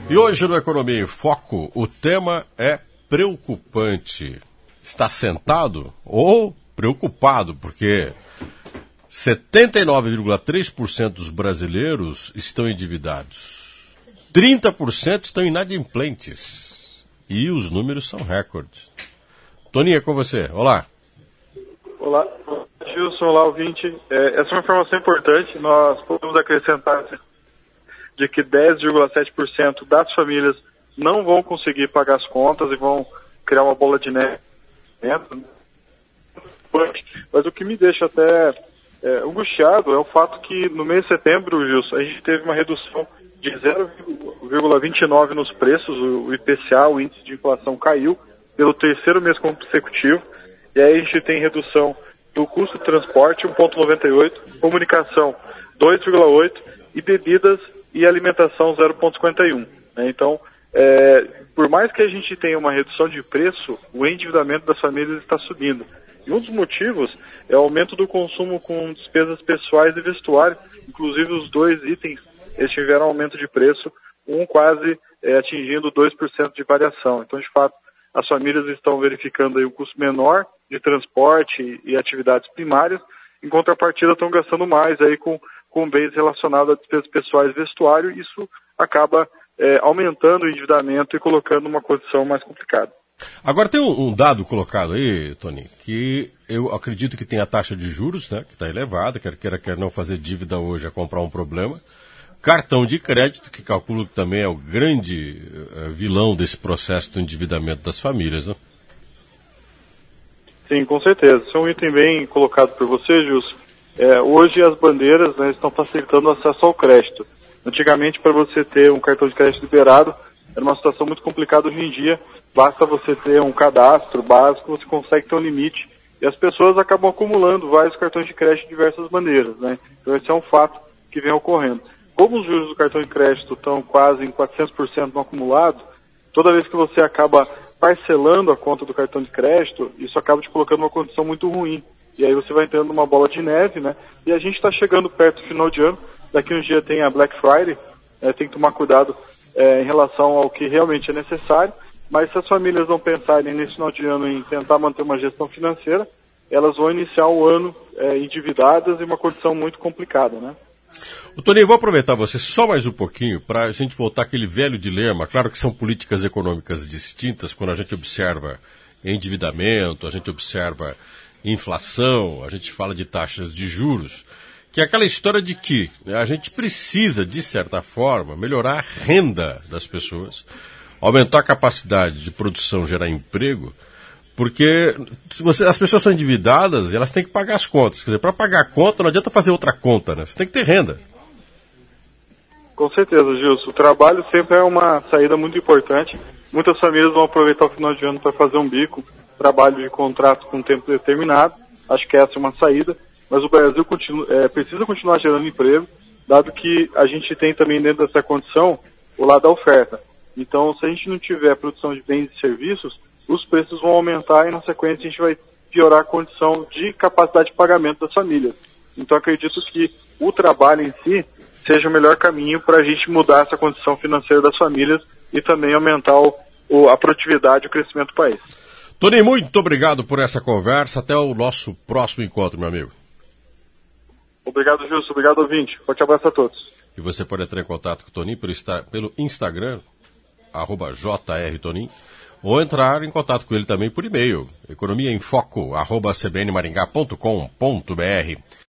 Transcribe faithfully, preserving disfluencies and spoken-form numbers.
E hoje no Economia em Foco, o tema é preocupante. Está sentado ou preocupado, porque setenta e nove vírgula três por cento dos brasileiros estão endividados. trinta por cento estão inadimplentes. E os números são recordes. Toninho, é com você. Olá. Olá, Gilson, olá, ouvinte. É, essa é uma informação importante. Nós podemos acrescentar de que dez vírgula sete por cento das famílias não vão conseguir pagar as contas e vão criar uma bola de neve. Mas o que me deixa até é, angustiado é o fato que no mês de setembro, Gilson, a gente teve uma redução de zero vírgula vinte e nove nos preços, o I P C A, o índice de inflação, caiu pelo terceiro mês consecutivo, e aí a gente tem redução do custo de transporte, um vírgula noventa e oito, comunicação, dois vírgula oito, e bebidas e alimentação, zero vírgula cinquenta e um. Né? Então, é, por mais que a gente tenha uma redução de preço, o endividamento das famílias está subindo. E um dos motivos é o aumento do consumo com despesas pessoais e vestuário, inclusive os dois itens, eles tiveram aumento de preço, um quase é, atingindo dois por cento de variação. Então, de fato, as famílias estão verificando aí um custo menor de transporte e atividades primárias, em contrapartida estão gastando mais aí com, com bens relacionados a despesas pessoais e vestuário, e isso acaba é, aumentando o endividamento e colocando uma condição mais complicada. Agora tem um, um dado colocado aí, Tony, que eu acredito que tem a taxa de juros, né, que está elevada, quer queira, quer não fazer dívida hoje é comprar um problema. Cartão de crédito, que calculo que também é o grande uh, vilão desse processo do endividamento das famílias, né? Sim, com certeza. Isso é um item bem colocado por você, Gilson. É, hoje as bandeiras, né, estão facilitando o acesso ao crédito. Antigamente, para você ter um cartão de crédito liberado, era uma situação muito complicada. Hoje em dia, basta você ter um cadastro básico, você consegue ter um limite, e as pessoas acabam acumulando vários cartões de crédito de diversas maneiras, né? Então esse é um fato que vem ocorrendo. Como os juros do cartão de crédito estão quase em quatrocentos por cento no acumulado, toda vez que você acaba parcelando a conta do cartão de crédito, isso acaba te colocando numa condição muito ruim. E aí você vai entrando numa bola de neve, né? E a gente está chegando perto do final de ano, daqui uns dias tem a Black Friday, é, tem que tomar cuidado é, em relação ao que realmente é necessário, mas se as famílias não pensarem nesse final de ano em tentar manter uma gestão financeira, elas vão iniciar o ano é, endividadas em uma condição muito complicada, né? O Toninho, vou aproveitar você só mais um pouquinho para a gente voltar àquele velho dilema. Claro que são políticas econômicas distintas quando a gente observa endividamento, a gente observa inflação, a gente fala de taxas de juros, que é aquela história de que, né, a gente precisa, de certa forma, melhorar a renda das pessoas, aumentar a capacidade de produção, gerar emprego, porque se você, as pessoas são endividadas e elas têm que pagar as contas. Quer dizer, para pagar a conta não adianta fazer outra conta, né? Você tem que ter renda. Com certeza, Gilson. O trabalho sempre é uma saída muito importante. Muitas famílias vão aproveitar o final de ano para fazer um bico, trabalho de contrato com tempo determinado. Acho que essa é uma saída. Mas o Brasil continua, é, precisa continuar gerando emprego, dado que a gente tem também dentro dessa condição o lado da oferta. Então, se a gente não tiver produção de bens e serviços, os preços vão aumentar e, na sequência, a gente vai piorar a condição de capacidade de pagamento das famílias. Então, acredito que o trabalho em si seja o melhor caminho para a gente mudar essa condição financeira das famílias e também aumentar o, o, a produtividade e o crescimento do país. Tony, muito obrigado por essa conversa. Até o nosso próximo encontro, meu amigo. Obrigado, Gilson. Obrigado, ouvinte. Forte abraço a todos. E você pode entrar em contato com o Toninho pelo, pelo Instagram, arroba jrtonin, ou entrar em contato com ele também por e-mail, economiaemfoco, arroba cbnmaringá ponto com ponto br.